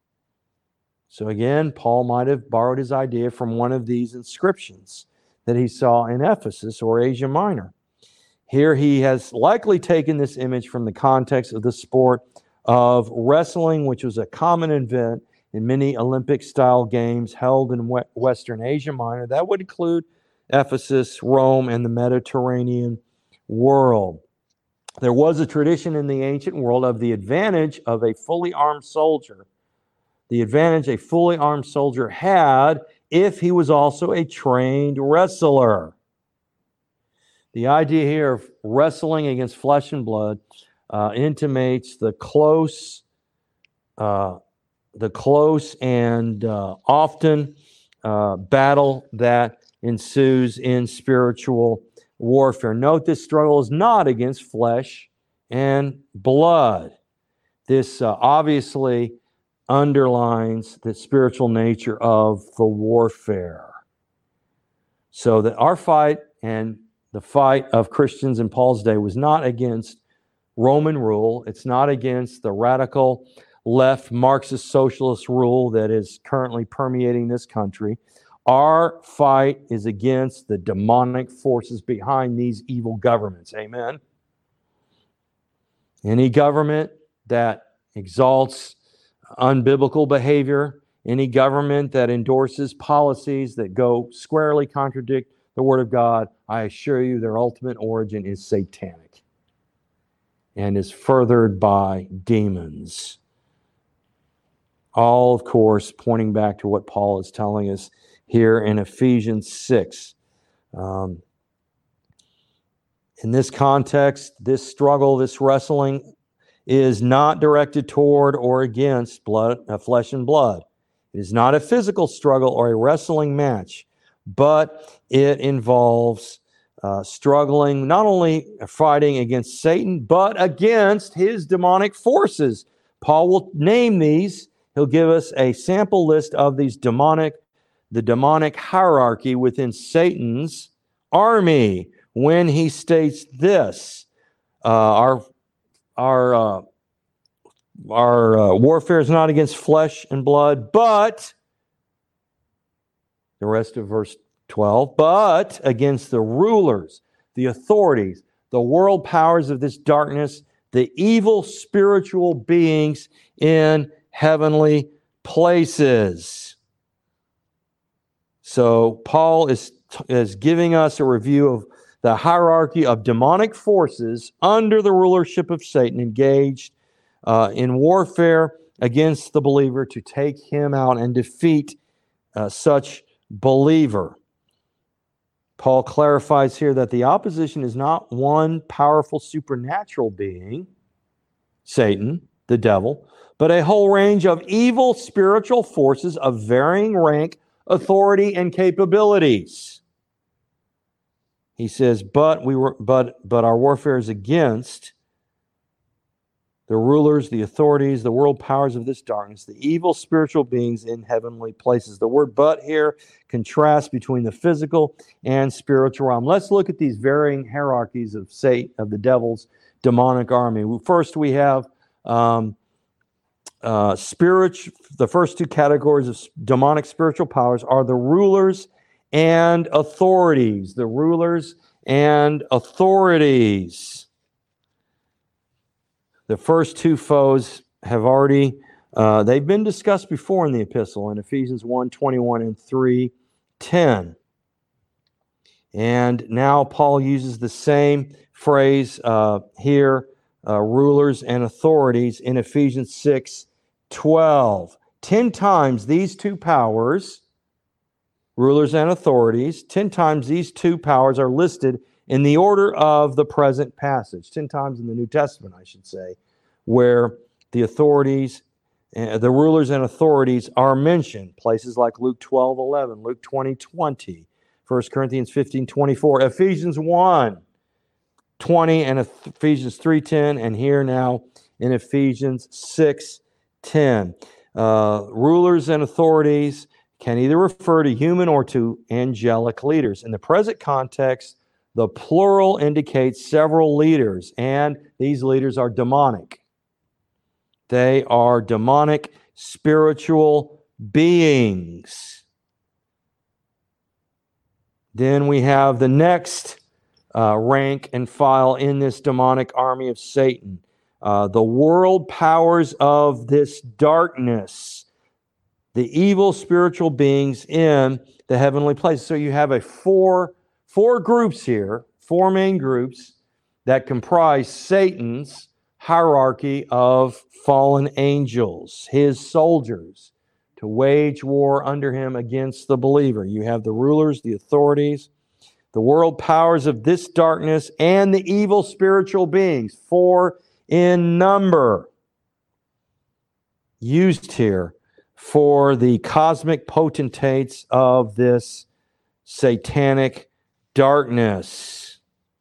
So again, Paul might have borrowed his idea from one of these inscriptions that he saw in Ephesus or Asia Minor. Here he has likely taken this image from the context of the sport of wrestling, which was a common event in many Olympic-style games held in Western Asia Minor. That would include Ephesus, Rome, and the Mediterranean world. There was a tradition in the ancient world of the advantage of a fully armed soldier. The advantage a fully armed soldier had if he was also a trained wrestler. The idea here of wrestling against flesh and blood uh, intimates the close, uh, the close and uh, often uh, battle that ensues in spiritual warfare. Note this struggle is not against flesh and blood. This uh, obviously underlines the spiritual nature of the warfare. So that our fight and the fight of Christians in Paul's day was not against Roman rule. It's not against the radical left Marxist socialist rule that is currently permeating this country. Our fight is against the demonic forces behind these evil governments. Amen. Any government that exalts unbiblical behavior, any government that endorses policies that go squarely contradict the Word of God, I assure you their ultimate origin is satanic and is furthered by demons. All, of course, pointing back to what Paul is telling us here in Ephesians six. Um, in this context, this struggle, this wrestling is not directed toward or against blood, uh, flesh and blood. It is not a physical struggle or a wrestling match, but it involves uh, struggling, not only fighting against Satan, but against his demonic forces. Paul will name these. He'll give us a sample list of these demonic, the demonic hierarchy within Satan's army when he states this. Uh, our our uh, our uh, warfare is not against flesh and blood, but the rest of verse twelve, but against the rulers, the authorities, the world powers of this darkness, the evil spiritual beings in heavenly places. So Paul is, is giving us a review of the hierarchy of demonic forces under the rulership of Satan engaged uh, in warfare against the believer to take him out and defeat uh, such believer. Paul clarifies here that the opposition is not one powerful supernatural being, Satan, the devil, but a whole range of evil spiritual forces of varying rank, authority, and capabilities. He says, but we were but but our warfare is against the rulers, the authorities, the world powers of this darkness, the evil spiritual beings in heavenly places. The word but here contrasts between the physical and spiritual realm. Let's look at these varying hierarchies of Satan, of the devil's demonic army. First, we have um, uh, spiritual. The first two categories of demonic spiritual powers are the rulers and authorities. The rulers and authorities. The first two foes have already, uh, they've been discussed before in the epistle in Ephesians one twenty-one and three ten. And now Paul uses the same phrase uh, here, uh, rulers and authorities, in Ephesians six twelve. Ten times these two powers, rulers and authorities, ten times these two powers are listed in the order of the present passage, ten times in the New Testament, I should say, where the authorities, uh, the rulers and authorities are mentioned. Places like Luke twelve eleven, Luke twenty twenty, First Corinthians fifteen twenty-four, Ephesians one twenty, and Ephesians three ten, and here now in Ephesians six ten. Uh, rulers and authorities can either refer to human or to angelic leaders. In the present context, the plural indicates several leaders, and these leaders are demonic. They are demonic spiritual beings. Then we have the next uh, rank and file in this demonic army of Satan. Uh, the world powers of this darkness. The evil spiritual beings in the heavenly places. So you have a four Four groups here, four main groups that comprise Satan's hierarchy of fallen angels, his soldiers, to wage war under him against the believer. You have the rulers, the authorities, the world powers of this darkness, and the evil spiritual beings, four in number, used here for the cosmic potentates of this satanic darkness.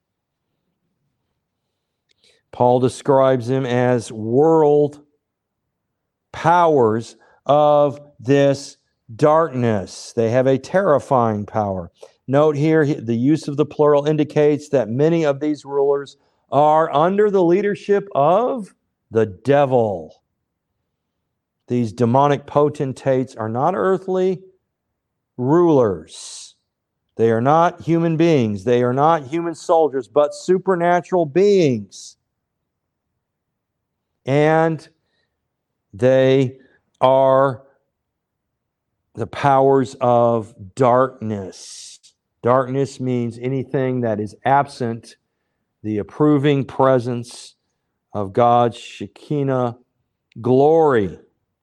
Paul describes them as world powers of this darkness. They have a terrifying power. Note here, the use of the plural indicates that many of these rulers are under the leadership of the devil. These demonic potentates are not earthly rulers. They are not human beings. They are not human soldiers, but supernatural beings. And they are the powers of darkness. Darkness means anything that is absent the approving presence of God's Shekinah glory.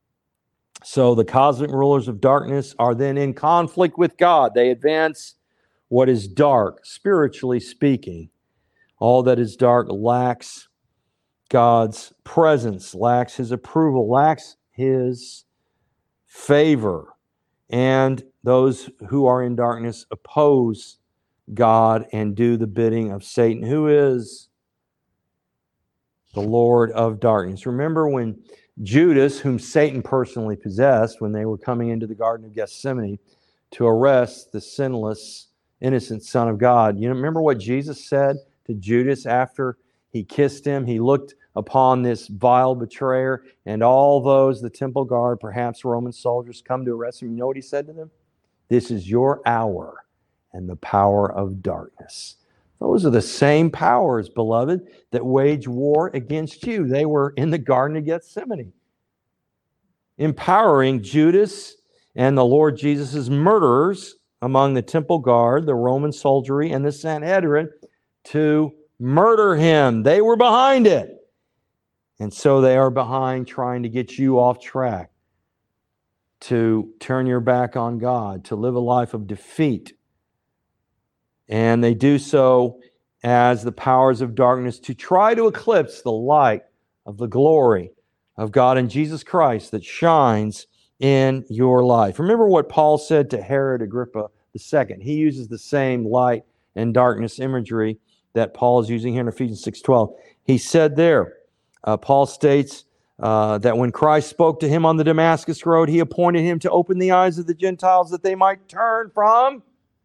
So the cosmic rulers of darkness are then in conflict with God. They advance what is dark, spiritually speaking. All that is dark lacks God's presence, lacks His approval, lacks His favor. And those who are in darkness oppose God and do the bidding of Satan, who is the Lord of darkness. Remember when Judas, whom Satan personally possessed, when they were coming into the Garden of Gethsemane to arrest the sinless, innocent Son of God, you remember what Jesus said to Judas after he kissed him? He looked upon this vile betrayer and all those, the temple guard, perhaps Roman soldiers, come to arrest him. You know what he said to them? This is your hour and the power of darkness. Those are the same powers, beloved, that wage war against you. They were in the Garden of Gethsemane, empowering Judas and the Lord Jesus' murderers among the temple guard, the Roman soldiery, and the Sanhedrin to murder him. They were behind it. And so they are behind trying to get you off track, to turn your back on God, to live a life of defeat. And they do so as the powers of darkness to try to eclipse the light of the glory of God in Jesus Christ that shines in your life. Remember what Paul said to Herod Agrippa the Second. He uses the same light and darkness imagery that Paul is using here in Ephesians six twelve. He said there, uh, Paul states uh, that when Christ spoke to him on the Damascus road, he appointed him to open the eyes of the Gentiles that they might turn from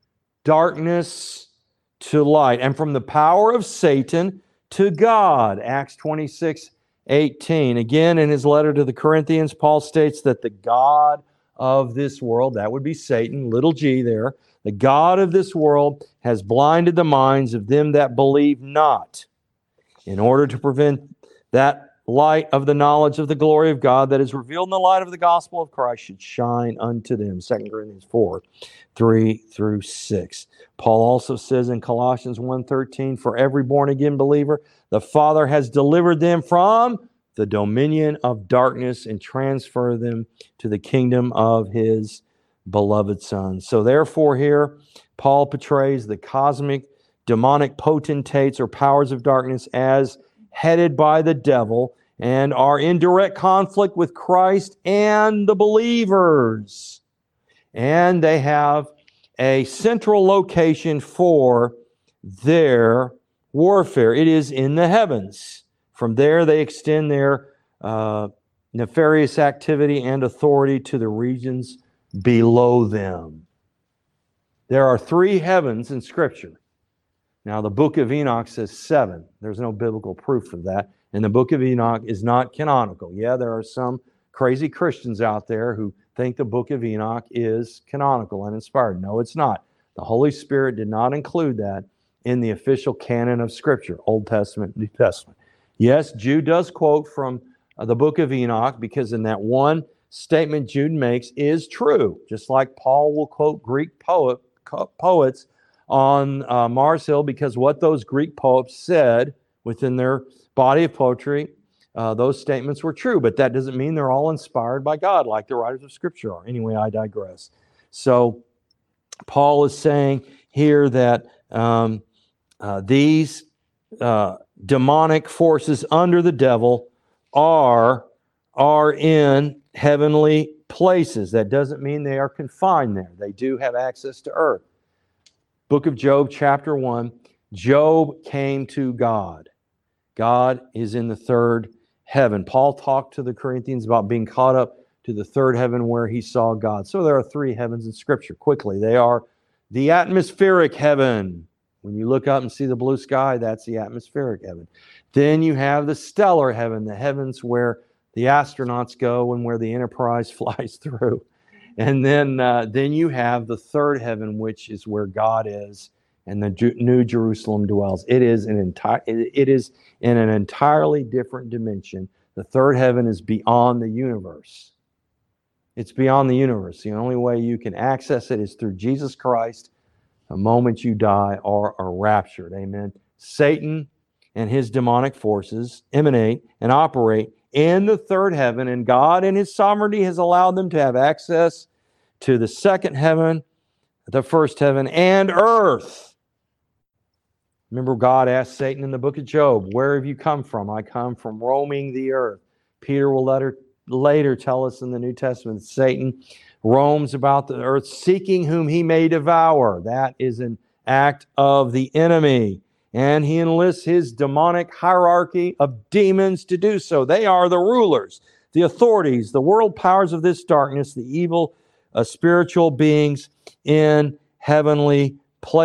darkness to light, and from the power of Satan to God. Acts twenty-six eighteen. Again, in his letter to the Corinthians, Paul states that the God of this world, that would be Satan, little g there, the God of this world has blinded the minds of them that believe not, in order to prevent that light of the knowledge of the glory of God that is revealed in the light of the gospel of Christ should shine unto them. Second Corinthians four, three through six. Paul also says in Colossians one thirteen, for every born-again believer, the Father has delivered them from the dominion of darkness and transferred them to the kingdom of His beloved Son. So therefore here, Paul portrays the cosmic demonic potentates or powers of darkness as headed by the devil and are in direct conflict with Christ and the believers. And they have a central location for their warfare. It is in the heavens. From there, they extend their uh, nefarious activity and authority to the regions below them. There are three heavens in Scripture. Now, the book of Enoch says seven. There's no biblical proof of that. And the book of Enoch is not canonical. Yeah, there are some crazy Christians out there who think the book of Enoch is canonical and inspired. No, it's not. The Holy Spirit did not include that in the official canon of Scripture, Old Testament, New Testament. Yes, Jude does quote from uh, the book of Enoch, because in that one statement Jude makes is true. Just like Paul will quote Greek poet, poets on uh, Mars Hill, because what those Greek poets said within their body of poetry, uh, those statements were true. But that doesn't mean they're all inspired by God, like the writers of Scripture are. Anyway, I digress. So Paul is saying here that um, uh, these uh, demonic forces under the devil are, are in heavenly places. That doesn't mean they are confined there. They do have access to earth. Book of Job, chapter one, Job came to God. God is in the third heaven. Paul talked to the Corinthians about being caught up to the third heaven where he saw God. So there are three heavens in Scripture. Quickly, they are the atmospheric heaven. When you look up and see the blue sky, that's the atmospheric heaven. Then you have the stellar heaven, the heavens where the astronauts go and where the Enterprise flies through. And then, uh, then you have the third heaven, which is where God is, and the Ju- New Jerusalem dwells. It is an entire. It, it is in an entirely different dimension. The third heaven is beyond the universe. It's beyond the universe. The only way you can access it is through Jesus Christ. The moment you die or are raptured. Amen. Satan and his demonic forces emanate and operate in the third heaven, and God in his sovereignty has allowed them to have access to the second heaven, the first heaven, and earth. Remember, God asked Satan in the book of Job, where have you come from? I come from roaming the earth. Peter will later, later tell us in the New Testament that Satan roams about the earth seeking whom he may devour. That is an act of the enemy. And he enlists his demonic hierarchy of demons to do so. They are the rulers, the authorities, the world powers of this darkness, the evil uh, spiritual beings in heavenly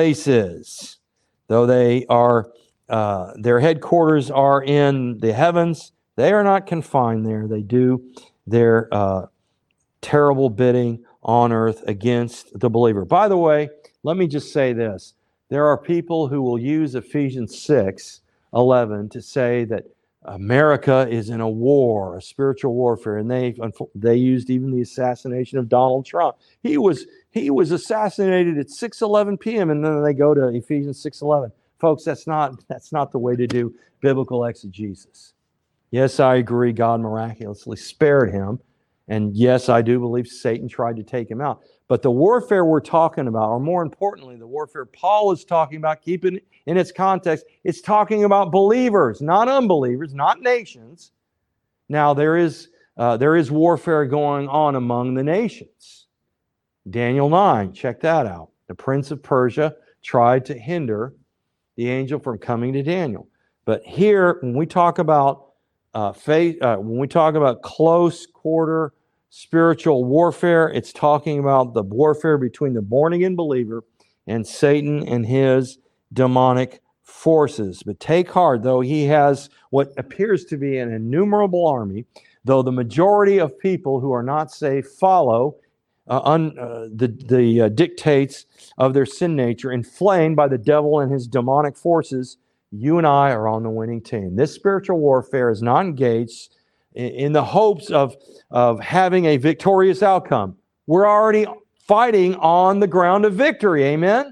places. Though they are, uh, their headquarters are in the heavens, they are not confined there. They do their uh, terrible bidding on earth against the believer. By the way, let me just say this. There are people who will use Ephesians six eleven to say that America is in a war, a spiritual warfare, and they they used even the assassination of Donald Trump. He was he was assassinated at six eleven p.m. and then they go to Ephesians six eleven. Folks, that's not that's not the way to do biblical exegesis. Yes, I agree, God miraculously spared him. And yes, I do believe Satan tried to take him out. But the warfare we're talking about, or more importantly, the warfare Paul is talking about, keeping in its context, it's talking about believers, not unbelievers, not nations. Now, there is, uh, there is warfare going on among the nations. Daniel nine, check that out. The prince of Persia tried to hinder the angel from coming to Daniel. But here, when we talk about uh, faith, uh, when we talk about close quarter spiritual warfare, it's talking about the warfare between the born-again believer and Satan and his demonic forces. But take heart, though he has what appears to be an innumerable army, though the majority of people who are not saved follow uh, un, uh, the, the uh, dictates of their sin nature, inflamed by the devil and his demonic forces, you and I are on the winning team. This spiritual warfare is not engaged in the hopes of, of having a victorious outcome. We're already fighting on the ground of victory. Amen?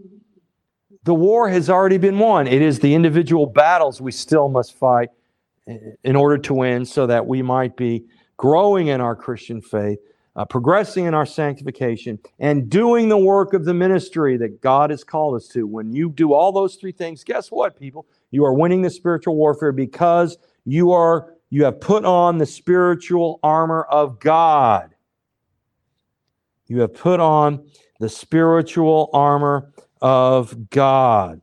The war has already been won. It is the individual battles we still must fight in order to win, so that we might be growing in our Christian faith, uh, progressing in our sanctification, and doing the work of the ministry that God has called us to. When you do all those three things, guess what, people? You are winning the spiritual warfare because you are You have put on the spiritual armor of God. You have put on the spiritual armor of God.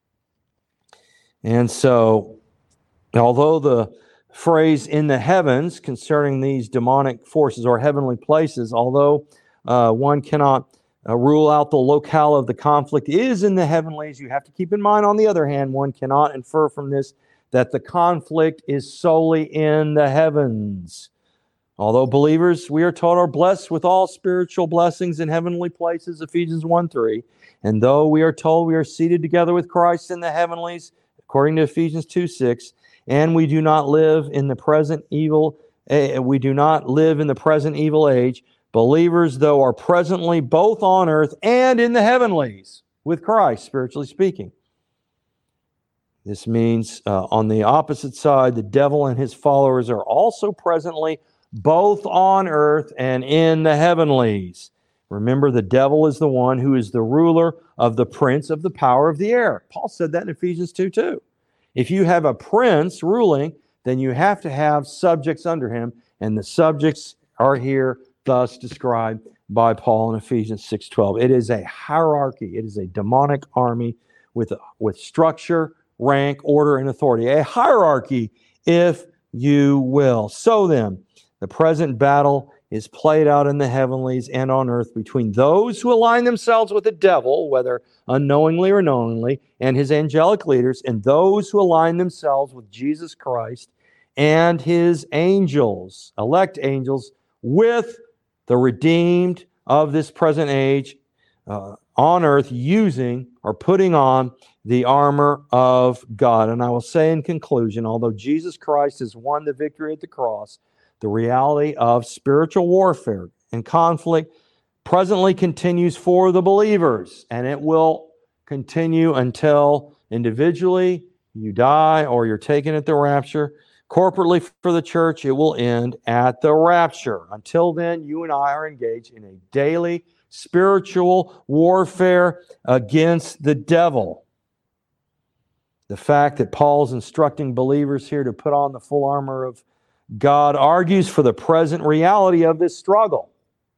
And so, although the phrase in the heavens concerning these demonic forces or heavenly places, although uh, one cannot uh, rule out the locale of the conflict is in the heavenlies, you have to keep in mind, on the other hand, one cannot infer from this that the conflict is solely in the heavens. Although believers, we are told, are blessed with all spiritual blessings in heavenly places, Ephesians one three. And though we are told we are seated together with Christ in the heavenlies, according to Ephesians two six, and we do not live in the present evil, uh, we do not live in the present evil age, believers, though, are presently both on earth and in the heavenlies with Christ, spiritually speaking. This means uh, on the opposite side, the devil and his followers are also presently both on earth and in the heavenlies. Remember, the devil is the one who is the ruler of the prince of the power of the air. Paul said that in Ephesians two two. If you have a prince ruling, then you have to have subjects under him, and the subjects are here thus described by Paul in Ephesians six twelve. It is a hierarchy. It is a demonic army with, with structure, rank, order, and authority. A hierarchy, if you will. So then, the present battle is played out in the heavenlies and on earth between those who align themselves with the devil, whether unknowingly or knowingly, and his angelic leaders, and those who align themselves with Jesus Christ and his angels, elect angels, with the redeemed of this present age uh, on earth using or putting on the armor of God. And I will say in conclusion, although Jesus Christ has won the victory at the cross, the reality of spiritual warfare and conflict presently continues for the believers, and it will continue until individually you die or you're taken at the rapture. Corporately for the church, it will end at the rapture. Until then, you and I are engaged in a daily spiritual warfare against the devil. The fact that Paul's instructing believers here to put on the full armor of God argues for the present reality of this struggle.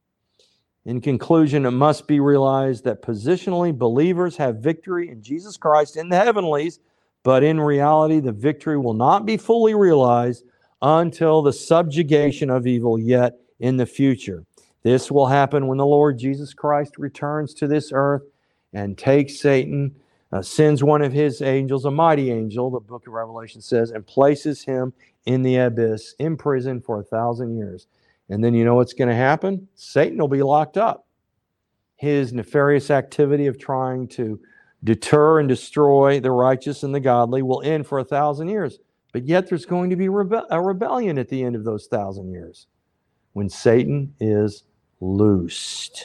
In conclusion, it must be realized that positionally believers have victory in Jesus Christ in the heavenlies, but in reality the victory will not be fully realized until the subjugation of evil yet in the future. This will happen when the Lord Jesus Christ returns to this earth and takes Satan, uh, sends one of his angels, a mighty angel, the book of Revelation says, and places him in the abyss, in prison for a thousand years. And then you know what's going to happen? Satan will be locked up. His nefarious activity of trying to deter and destroy the righteous and the godly will end for a thousand years. But yet there's going to be rebe- a rebellion at the end of those thousand years when Satan is loosed.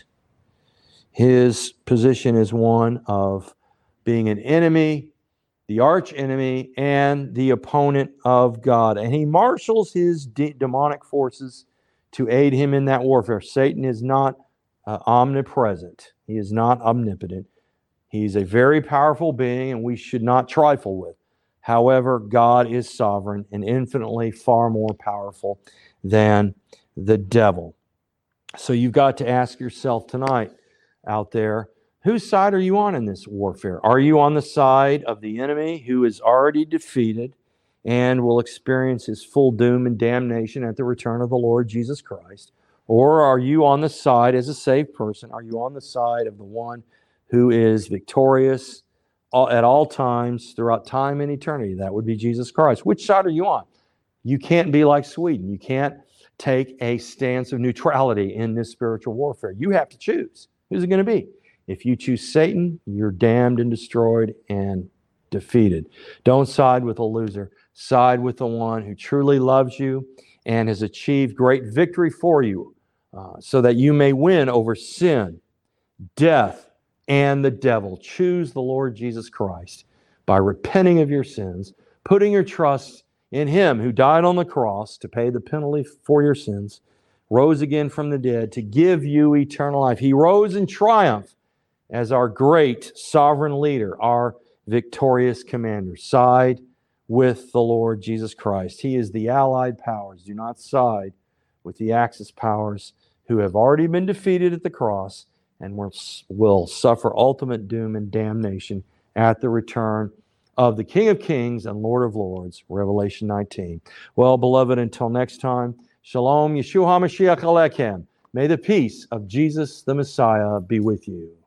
His position is one of being an enemy, the arch enemy, and the opponent of God. And he marshals his de- demonic forces to aid him in that warfare. Satan is not uh, omnipresent. He is not omnipotent. He's a very powerful being, and we should not trifle with. However, God is sovereign and infinitely far more powerful than the devil. So you've got to ask yourself tonight out there, whose side are you on in this warfare? Are you on the side of the enemy who is already defeated and will experience his full doom and damnation at the return of the Lord Jesus Christ? Or are you on the side, as a saved person, are you on the side of the one who is victorious at all times, throughout time and eternity? That would be Jesus Christ. Which side are you on? You can't be like Sweden. You can't take a stance of neutrality in this spiritual warfare. You have to choose. Who's it going to be? If you choose Satan, you're damned and destroyed and defeated. Don't side with a loser. Side with the one who truly loves you and has achieved great victory for you, uh, so that you may win over sin, death, and the devil. Choose the Lord Jesus Christ by repenting of your sins, putting your trust in Him who died on the cross to pay the penalty for your sins, rose again from the dead to give you eternal life. He rose in triumph as our great sovereign leader, our victorious commander. Side with the Lord Jesus Christ. He is the allied powers. Do not side with the Axis powers who have already been defeated at the cross and will, will suffer ultimate doom and damnation at the return of the King of Kings and Lord of Lords, Revelation nineteen. Well, beloved, until next time, Shalom, Yeshua HaMashiach Alechem. May the peace of Jesus the Messiah be with you.